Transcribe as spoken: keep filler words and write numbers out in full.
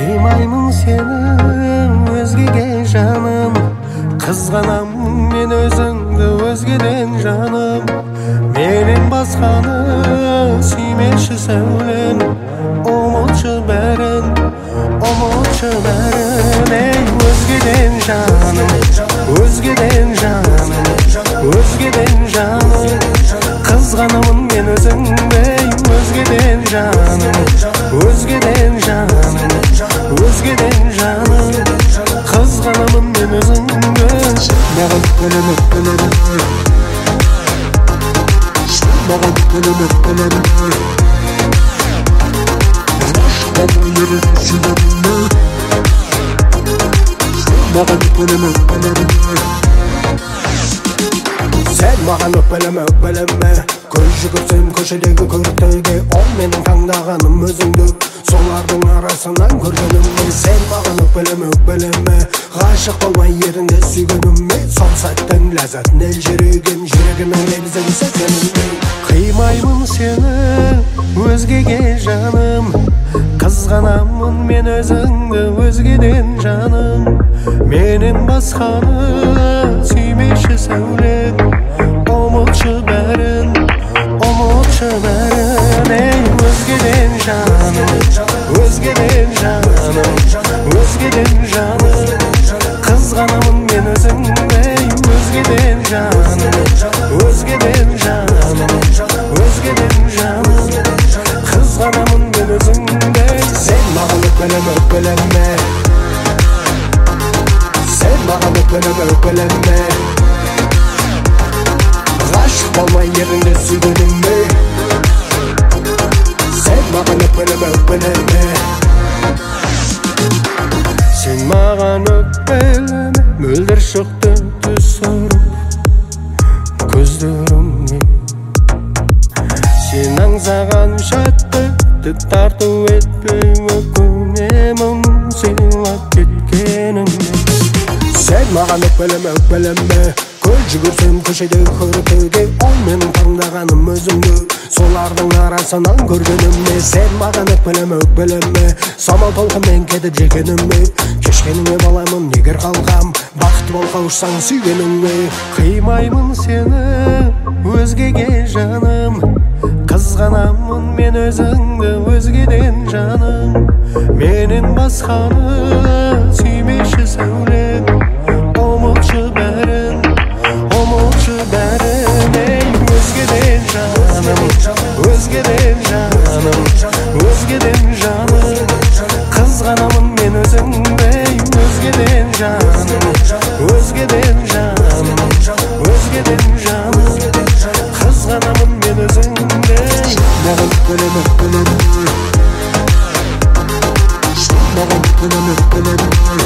Kıymаймын seni özgege жаным, қызғанам мен өзіңді өзгеден жаным. Менен басқаны сүймеші сәулем, ұмытшы бәрін, ұмытшы бәрін. Ей, өзгеден жаным, өзгеден жаным, өзгеден жаным. Қызғанамын мен өзіңді, өзгеден жаным, өзгеден жаным, өзгеден жаным. Қызғанамын мен өзіңді. Маған өлімі, өлімі, маған өлімі, өлімі. Маған өлімі, өлімі, маған өлімі, өлімі. Sen mаған өппелеме, өппелеме. Көз жүгірсем көшедегі көртеге, ол менің таңдағаным өзіңді. Солардың арасынан көргенімме. Sen маған өппелеме, өппелеме. Ғашық болмай еріңде сүйгенімме. Сол сәттің ләззатын елжіреген, жүрегімнің лебізін сезгенімме. Қимаймын сені өзгеге жаным, қызғанамын мен өзіңді өзгеден жаным. Менен басқаны сүймеші сәулем, ұмытшы бәрін, ұмытшы бәрін. Ей, өзгеден жаным, өзгеден жаным, өзгеден жаным. Қызғанамын мен өзіңді, өзгеден жаным, өзгеден жаным, өзгеден жаным. Қызғанамын мен өзіңді. Sen маған өкпелеме, өкпелеме. Sen маған өкпелеме, өкпелеме. Ғашық болмай еріңде сүйгенімме. Sen маған өкпелеме, өкпелеме. Sen маған өкпелеме, мөлдір шықты түс ұрып көздеріңе. Сен аңсаған шаттықты тарту етпей өкінемін сыйлап кеткеніңе. Sen маған өкпелеме, өкпелеме. Көз жүгірсем көшедегі көртеге, ол менің таңдағаным өзіңді. Солардың арасынан көргенімме. Sen маған өкпелеме, өкпелеме. Самал толқынмен кетіп жекенімме. Кешкеніңе баламын егер қалғам, бақытты бол қауышсаң сүйгеніңе. Қимаймын сені өзгеге жаным, қызғанамын мен өзіңді өзгеден жаным. Менен басқаны сүймеші сәулем, ұмытшы бәрін, ұмытшы бәрін. Ей, өзгеден жаным, өзгеден жаным, өзгеден жаным. Қызғанамын мен өзіңді, өзгеден жаным, өзгеден жаным, өзгеден жаным. Қызғанамын мен өзіңді. Маған өлімі, өлімі, маған өлімі, өлімі.